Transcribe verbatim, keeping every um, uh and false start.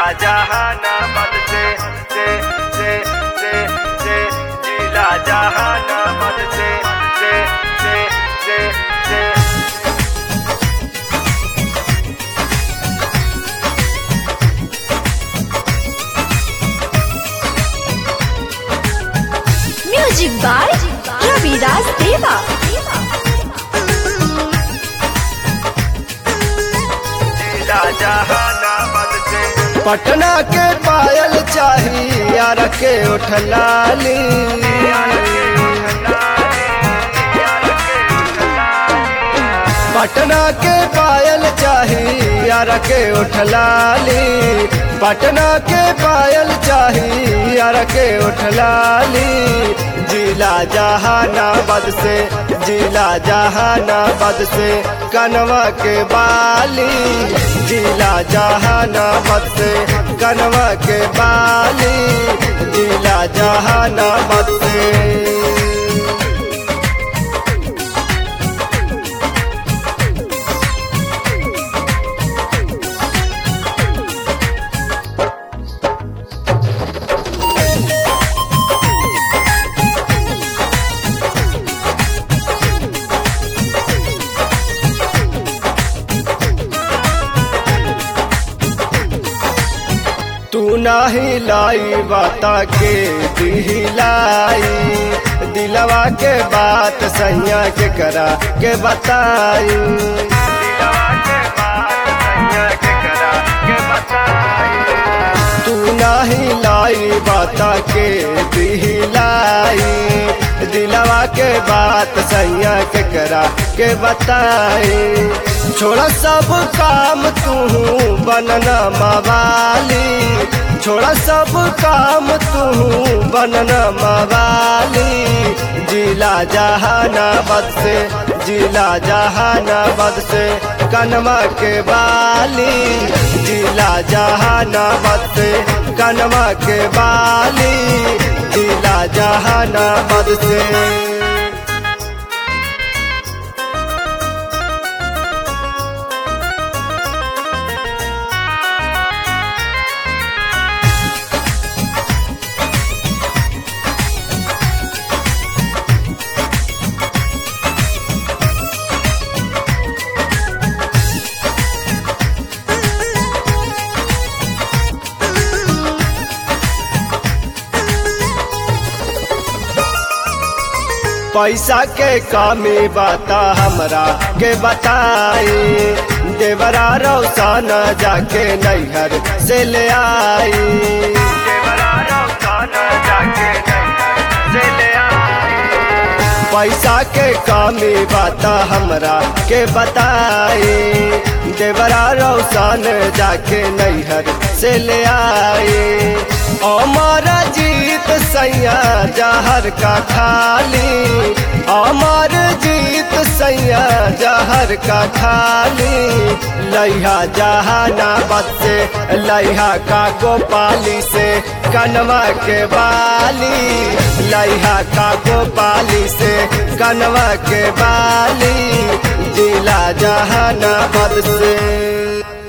जिला जहानाबाद से से से से से जिला जहानाबाद से से से से से म्यूजिक बाय रविराज देवा। जिला जहानाबाद से पटना के पायल चाही यार के उठलाली। पटना के पायल चाही यार के उठलाली। पटना के पायल चाही यार के उठलाली। जिला जहानाबाद से जिला जहानाबाद से कनवा के बाली। जिला जहानाबाद से कनवा के बाली। जिला जहानाबाद से तू नाही लाई बाता के दिलाई। दिलवा के बात सैया के करा के बताई। दिलवा के बात सैया के करा के बताई। तू नाही लाई बाता के दिलाई। दिलवा के बात सैया के करा के बताई। छोड़ा सब काम तू बनना मवाली। छोड़ा सब काम तू बनना मवाली। जिला जहानाबाद से जिला जहानाबाद से कनवा के बाली। जिला जहानाबाद से कनवा के बाली। जिला जहानाबाद से पैसा के कमी बाता हमरा के बताई। देवरा रौसाना जाके नैहर से ले आई। देवरा रौसाना जाके नैहर से ले आई। पैसा के कमी बाता हमरा के बताई। देवरा रौसान जाके नैहर से ले आई। अमर जीत सैया जहर का खाली। अमर जीत सैया जहर का खाली। लैहा जहानाबाद से लैहा का गोपाली से कनवा के बाली। लैहा का गोपाली से कनवा के बाली। जिला जहानाबाद से